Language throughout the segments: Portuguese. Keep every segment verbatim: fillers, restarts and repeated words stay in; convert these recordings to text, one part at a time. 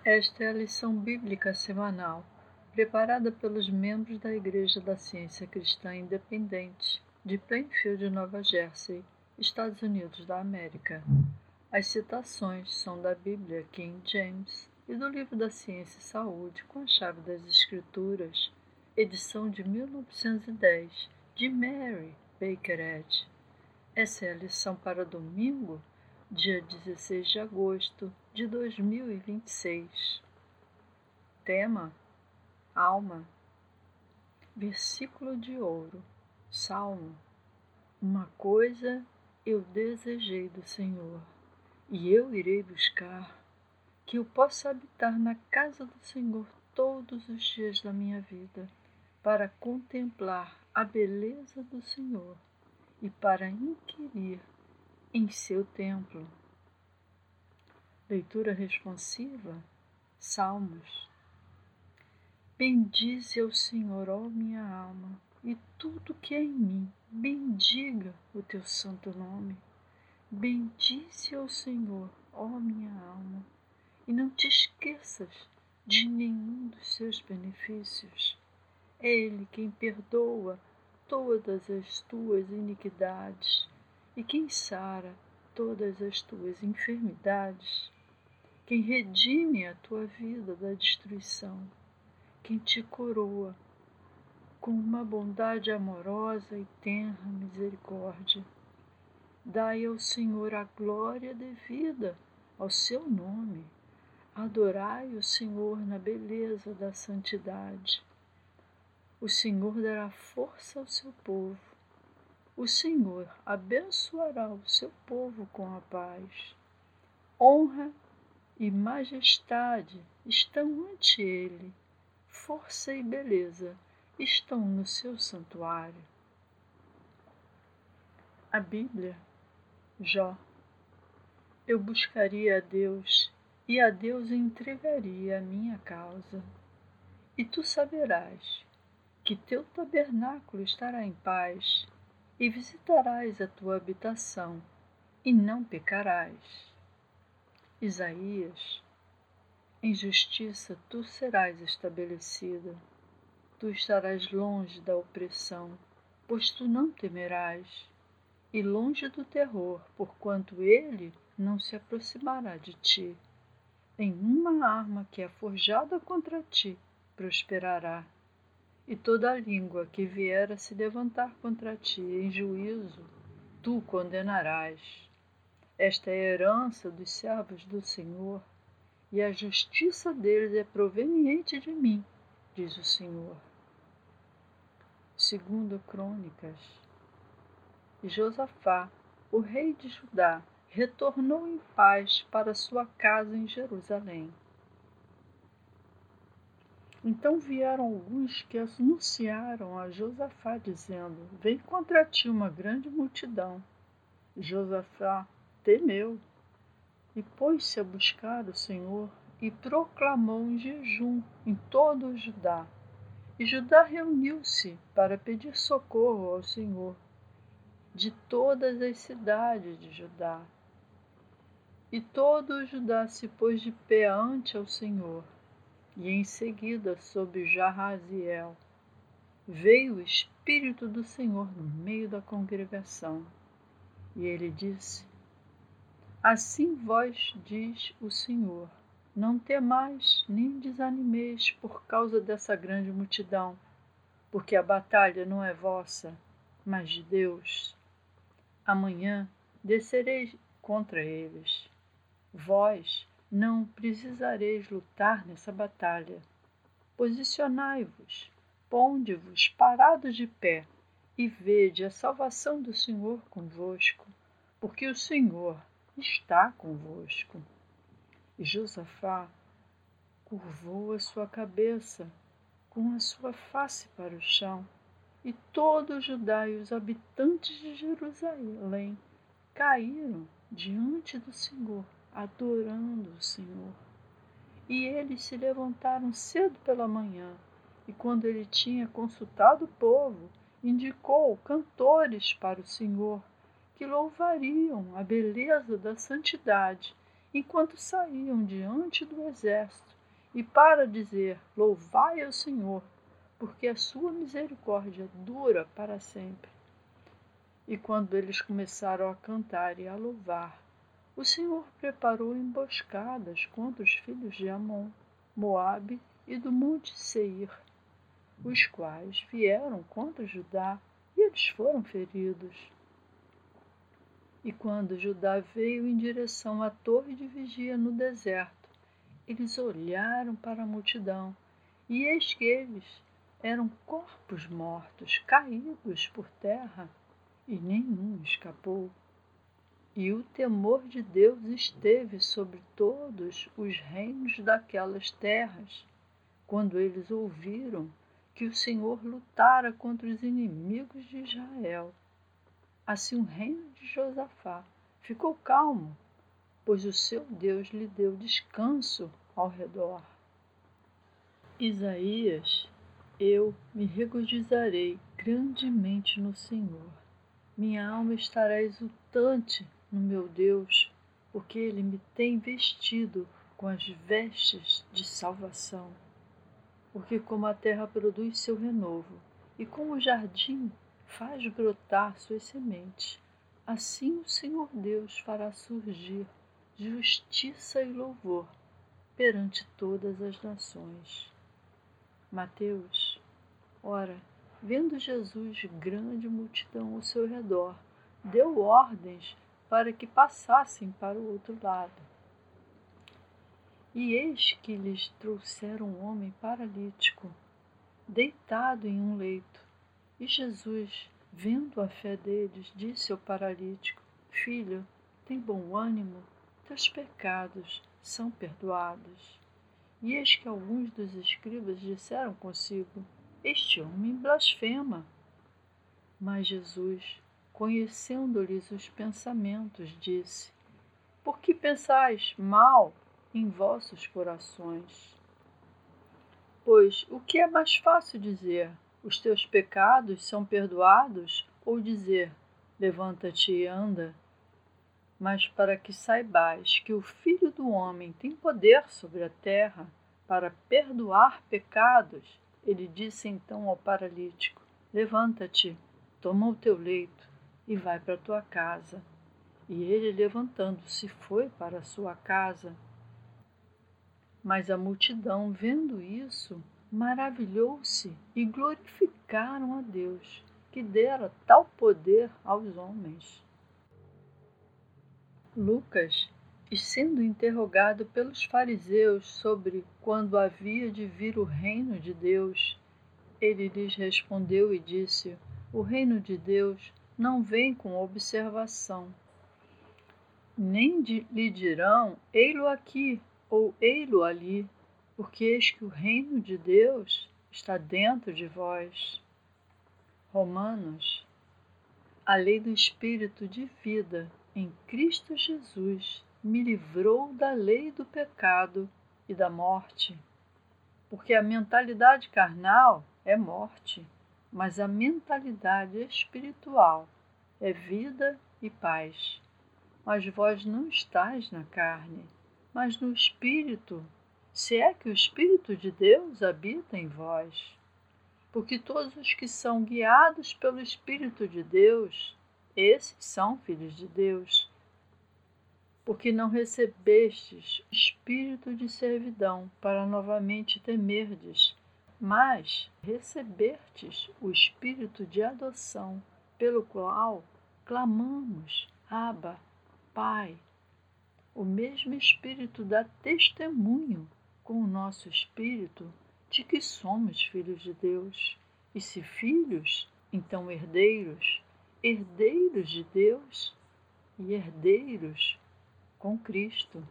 Esta é a lição bíblica semanal, preparada pelos membros da Igreja da Ciência Cristã Independente, de Plainfield, Nova Jersey, Estados Unidos da América. As citações são da Bíblia King James e do Livro da Ciência e Saúde com a Chave das Escrituras, edição de mil novecentos e dez, de Mary Baker Eddy. Essa é a lição para domingo, dia dezesseis de agosto de dois mil e vinte e seis. Tema: Alma. Versículo de ouro. Salmo. Uma coisa eu desejei do Senhor, e eu irei buscar, que eu possa habitar na casa do Senhor todos os dias da minha vida, para contemplar a beleza do Senhor e para inquirir em seu templo. Leitura responsiva. Salmos. Bendize ao Senhor, ó minha alma, e tudo que é em mim, bendiga o teu santo nome. Bendize ao Senhor, ó minha alma, e não te esqueças de nenhum dos seus benefícios. É Ele quem perdoa todas as tuas iniquidades e quem sara todas as tuas enfermidades, quem redime a tua vida da destruição, quem te coroa com uma bondade amorosa e tenra misericórdia. Dai ao Senhor a glória devida ao seu nome. Adorai o Senhor na beleza da santidade. O Senhor dará força ao seu povo. O Senhor abençoará o seu povo com a paz. Honra e majestade estão ante ele. Força e beleza estão no seu santuário. A Bíblia. Jó. Eu buscaria a Deus, e a Deus entregaria a minha causa. E tu saberás que teu tabernáculo estará em paz, e visitarás a tua habitação, e não pecarás. Isaías. Em justiça tu serás estabelecida. Tu estarás longe da opressão, pois tu não temerás, e longe do terror, porquanto ele não se aproximará de ti. Nenhuma arma que é forjada contra ti prosperará, e toda língua que vier a se levantar contra ti em juízo, tu condenarás. Esta é a herança dos servos do Senhor, e a justiça deles é proveniente de mim, diz o Senhor. Segundo Crônicas. E Josafá, o rei de Judá, retornou em paz para sua casa em Jerusalém. Então vieram alguns que anunciaram a Josafá, dizendo: Vem contra ti uma grande multidão. Josafá temeu e pôs-se a buscar o Senhor e proclamou um jejum em todo o Judá. E Judá reuniu-se para pedir socorro ao Senhor de todas as cidades de Judá. E todo o Judá se pôs de pé ante ao Senhor, e em seguida sobre Jahaziel veio o Espírito do Senhor no meio da congregação. E ele disse: Assim vós diz o Senhor, não temais nem desanimeis por causa dessa grande multidão, porque a batalha não é vossa, mas de Deus. Amanhã descereis contra eles. Vós não precisareis lutar nessa batalha. Posicionai-vos, ponde-vos parados de pé, e vede a salvação do Senhor convosco, porque o Senhor está convosco. E Josafá curvou a sua cabeça, com a sua face para o chão, e todo o Judá e os habitantes de Jerusalém caíram diante do Senhor, adorando o Senhor. E eles se levantaram cedo pela manhã, e quando ele tinha consultado o povo, indicou cantores para o Senhor, que louvariam a beleza da santidade, enquanto saíam diante do exército e para dizer: louvai ao Senhor, porque a sua misericórdia dura para sempre. E quando eles começaram a cantar e a louvar, o Senhor preparou emboscadas contra os filhos de Amon, Moabe e do monte Seir, os quais vieram contra Judá, e eles foram feridos. E quando Judá veio em direção à torre de vigia no deserto, eles olharam para a multidão, e eis que eles eram corpos mortos, caídos por terra, e nenhum escapou. E o temor de Deus esteve sobre todos os reinos daquelas terras, quando eles ouviram que o Senhor lutara contra os inimigos de Israel. Assim o reino de Josafá ficou calmo, pois o seu Deus lhe deu descanso ao redor. Isaías: eu me regozijarei grandemente no Senhor. Minha alma estará exultante no meu Deus, porque ele me tem vestido com as vestes de salvação. Porque como a terra produz seu renovo, e como o jardim faz brotar suas sementes, assim o Senhor Deus fará surgir justiça e louvor perante todas as nações. Mateus: ora, vendo Jesus grande multidão ao seu redor, deu ordens para que passassem para o outro lado. E eis que lhes trouxeram um homem paralítico, deitado em um leito. E Jesus, vendo a fé deles, disse ao paralítico: filho, tem bom ânimo, teus pecados são perdoados. E eis que alguns dos escribas disseram consigo: este homem blasfema. Mas Jesus, conhecendo-lhes os pensamentos, disse: por que pensais mal em vossos corações? Pois o que é mais fácil dizer: os teus pecados são perdoados, ou dizer: levanta-te e anda? Mas para que saibais que o Filho do Homem tem poder sobre a terra para perdoar pecados, ele disse então ao paralítico: levanta-te, toma o teu leito e vai para a tua casa. E ele, levantando-se, foi para a sua casa. Mas a multidão, vendo isso, maravilhou-se e glorificaram a Deus, que dera tal poder aos homens. Lucas, e sendo interrogado pelos fariseus sobre quando havia de vir o reino de Deus, ele lhes respondeu e disse: o reino de Deus não vem com observação. Nem de, lhe dirão: ei-lo aqui ou ei-lo ali, porque eis que o reino de Deus está dentro de vós. Romanos: a lei do Espírito de vida em Cristo Jesus me livrou da lei do pecado e da morte. Porque a mentalidade carnal é morte, mas a mentalidade espiritual é vida e paz. Mas vós não estáis na carne, mas no Espírito, se é que o Espírito de Deus habita em vós. Porque todos os que são guiados pelo Espírito de Deus, esses são filhos de Deus. Porque não recebestes espírito de servidão para novamente temerdes, mas recebestes o espírito de adoção, pelo qual clamamos: Abba, Pai. O mesmo Espírito dá testemunho com o nosso espírito de que somos filhos de Deus. E se filhos, então herdeiros, herdeiros de Deus e herdeiros com Cristo.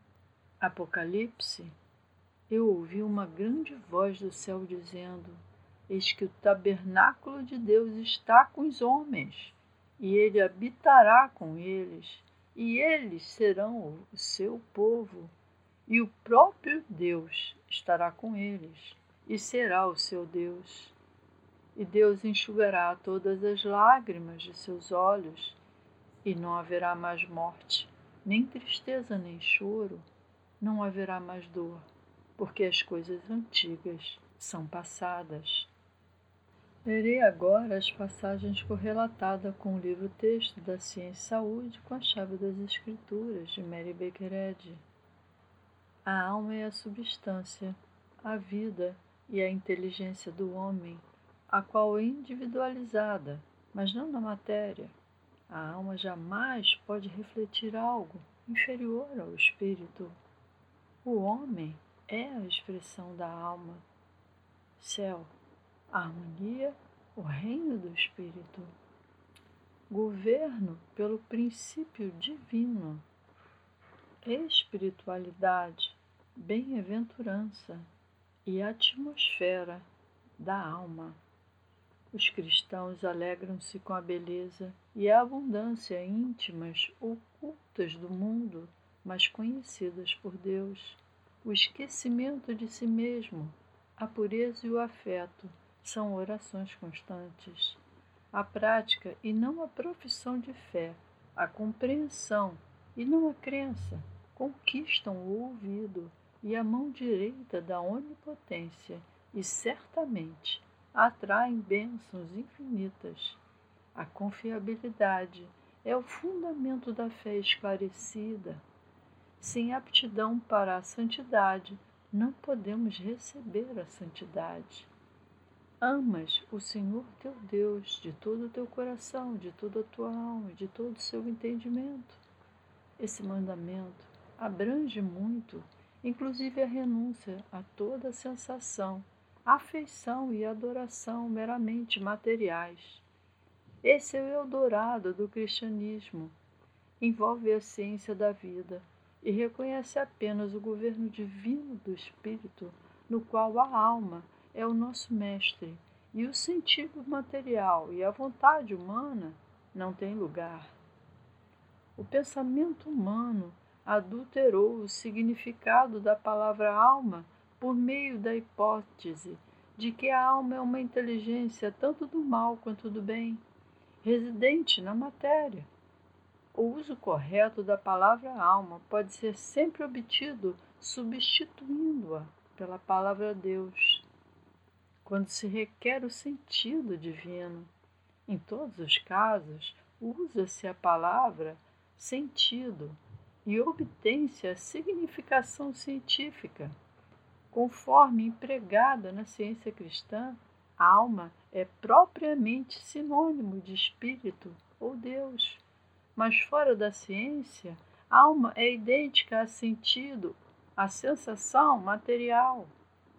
Apocalipse: eu ouvi uma grande voz do céu dizendo: eis que o tabernáculo de Deus está com os homens, e ele habitará com eles, e eles serão o seu povo, e o próprio Deus estará com eles, e será o seu Deus. E Deus enxugará todas as lágrimas de seus olhos, e não haverá mais morte, nem tristeza, nem choro, não haverá mais dor, porque as coisas antigas são passadas. Lerei agora as passagens correlatadas com o livro-texto da Ciência e Saúde com a Chave das Escrituras, de Mary Baker Eddy. A alma é a substância, a vida e a inteligência do homem, a qual é individualizada, mas não na matéria. A alma jamais pode refletir algo inferior ao espírito. O homem é a expressão da alma. Céu, harmonia, o reino do espírito. Governo pelo princípio divino. Espiritualidade, bem-aventurança e atmosfera da alma. Os cristãos alegram-se com a beleza e a abundância íntimas ocultas do mundo, mas conhecidas por Deus. O esquecimento de si mesmo, a pureza e o afeto são orações constantes. A prática e não a profissão de fé, a compreensão e não a crença, conquistam o ouvido e a mão direita da onipotência e certamente atraem bênçãos infinitas. A confiabilidade é o fundamento da fé esclarecida. Sem aptidão para a santidade, não podemos receber a santidade. Amas o Senhor teu Deus de todo o teu coração, de toda a tua alma, de todo o seu entendimento. Esse mandamento abrange muito, inclusive a renúncia a toda sensação, afeição e adoração meramente materiais. Esse é o Eldorado do cristianismo. Envolve a ciência da vida e reconhece apenas o governo divino do espírito, no qual a alma é o nosso mestre e o sentido material e a vontade humana não têm lugar. O pensamento humano adulterou o significado da palavra alma por meio da hipótese de que a alma é uma inteligência tanto do mal quanto do bem, residente na matéria. O uso correto da palavra alma pode ser sempre obtido substituindo-a pela palavra Deus, quando se requer o sentido divino. Em todos os casos, usa-se a palavra sentido e obtém-se a significação científica. Conforme empregada na ciência cristã, alma é propriamente sinônimo de espírito ou Deus. Mas fora da ciência, alma é idêntica a sentido, a sensação material.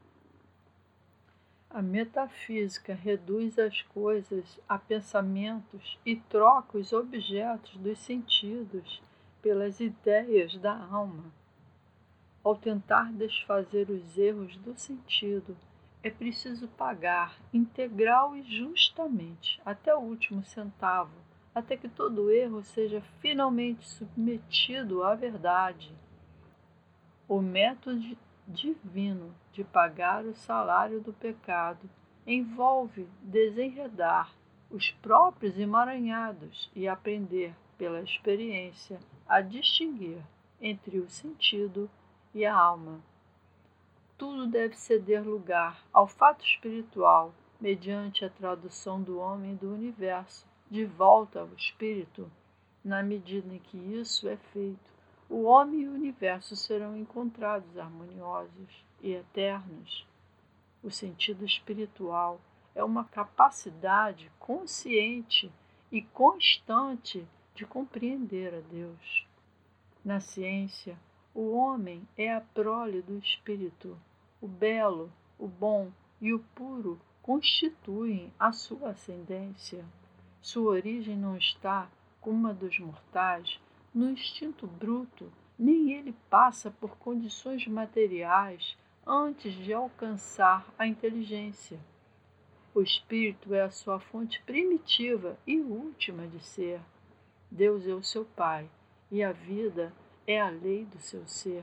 A metafísica reduz as coisas a pensamentos e troca os objetos dos sentidos pelas ideias da alma. Ao tentar desfazer os erros do sentido, é preciso pagar integral e justamente, até o último centavo, até que todo erro seja finalmente submetido à verdade. O método divino de pagar o salário do pecado envolve desenredar os próprios emaranhados e aprender, pela experiência, a distinguir entre o sentido e a alma. Tudo deve ceder lugar ao fato espiritual, mediante a tradução do homem e do universo de volta ao espírito. Na medida em que isso é feito, o homem e o universo serão encontrados harmoniosos e eternos. O sentido espiritual é uma capacidade consciente e constante de compreender a Deus. Na ciência, o homem é a prole do espírito. O belo, o bom e o puro constituem a sua ascendência. Sua origem não está, como a dos mortais, no instinto bruto, nem ele passa por condições materiais antes de alcançar a inteligência. O espírito é a sua fonte primitiva e última de ser. Deus é o seu Pai, e a vida é a lei do seu ser.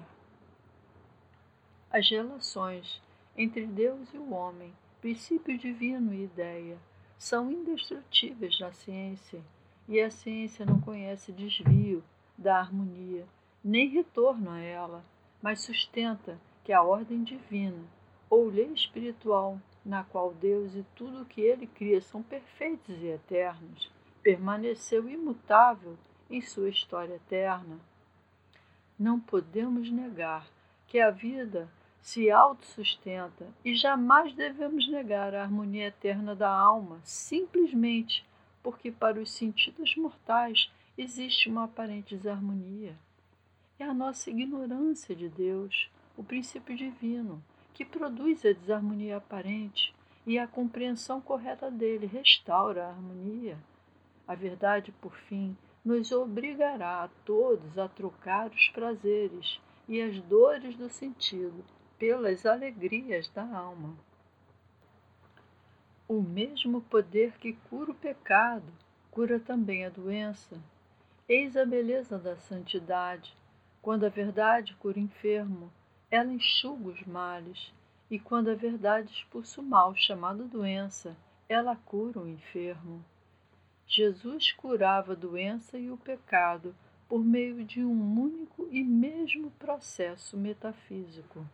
As relações entre Deus e o homem, princípio divino e ideia, são indestrutíveis na ciência, e a ciência não conhece desvio da harmonia, nem retorno a ela, mas sustenta que a ordem divina, ou lei espiritual, na qual Deus e tudo o que Ele cria são perfeitos e eternos, permaneceu imutável em sua história eterna. Não podemos negar que a vida se autossustenta e jamais devemos negar a harmonia eterna da alma, simplesmente porque para os sentidos mortais existe uma aparente desarmonia. É a nossa ignorância de Deus, o princípio divino, que produz a desarmonia aparente, e a compreensão correta dele restaura a harmonia. A verdade, por fim, nos obrigará a todos a trocar os prazeres e as dores do sentido pelas alegrias da alma. O mesmo poder que cura o pecado, cura também a doença. Eis a beleza da santidade. Quando a verdade cura o enfermo, ela enxuga os males, e quando a verdade expulsa o mal chamado doença, ela cura o enfermo. Jesus curava a doença e o pecado por meio de um único e mesmo processo metafísico.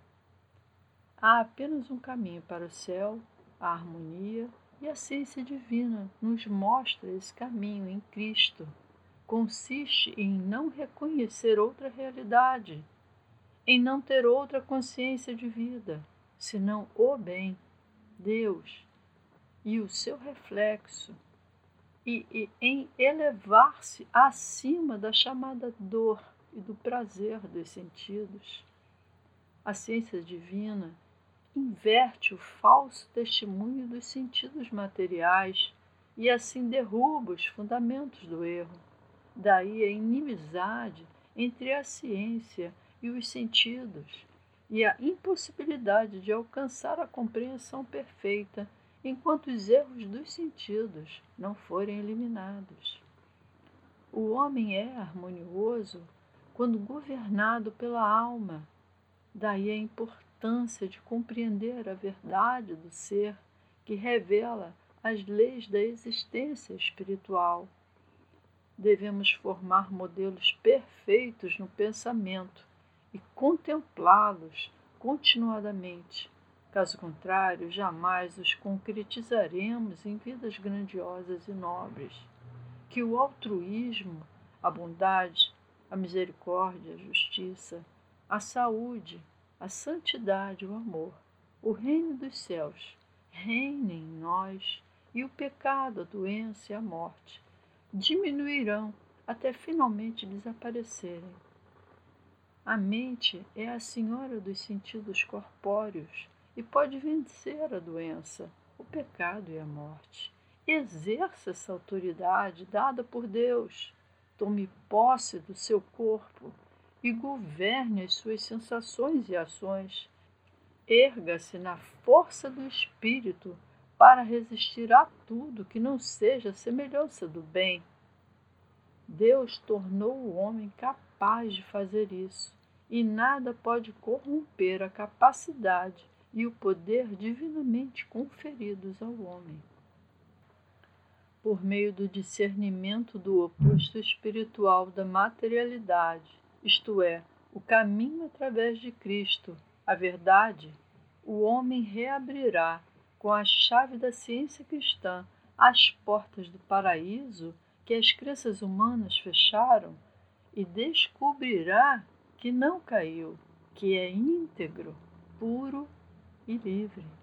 Há apenas um caminho para o céu, a harmonia, e a ciência divina nos mostra esse caminho em Cristo. Consiste em não reconhecer outra realidade, em não ter outra consciência de vida, senão o bem, Deus e o seu reflexo, e, e em elevar-se acima da chamada dor e do prazer dos sentidos. A ciência divina inverte o falso testemunho dos sentidos materiais e assim derruba os fundamentos do erro. Daí a inimizade entre a ciência e os sentidos e a impossibilidade de alcançar a compreensão perfeita enquanto os erros dos sentidos não forem eliminados. O homem é harmonioso quando governado pela alma. Daí a importância de compreender a verdade do ser que revela as leis da existência espiritual. Devemos formar modelos perfeitos no pensamento e contemplá-los continuadamente. Caso contrário, jamais os concretizaremos em vidas grandiosas e nobres. Que o altruísmo, a bondade, a misericórdia, a justiça, a saúde, a santidade, o amor, o reino dos céus, reinem em nós, e o pecado, a doença e a morte diminuirão até finalmente desaparecerem. A mente é a senhora dos sentidos corpóreos e pode vencer a doença, o pecado e a morte. Exerça essa autoridade dada por Deus. Tome posse do seu corpo e governe as suas sensações e ações. Erga-se na força do espírito para resistir a tudo que não seja a semelhança do bem. Deus tornou o homem capaz de fazer isso, e nada pode corromper a capacidade e o poder divinamente conferidos ao homem. Por meio do discernimento do oposto espiritual da materialidade, isto é, o caminho através de Cristo, a verdade, o homem reabrirá, com a chave da ciência cristã, as portas do paraíso que as crenças humanas fecharam e descobrirá que não caiu, que é íntegro, puro e livre.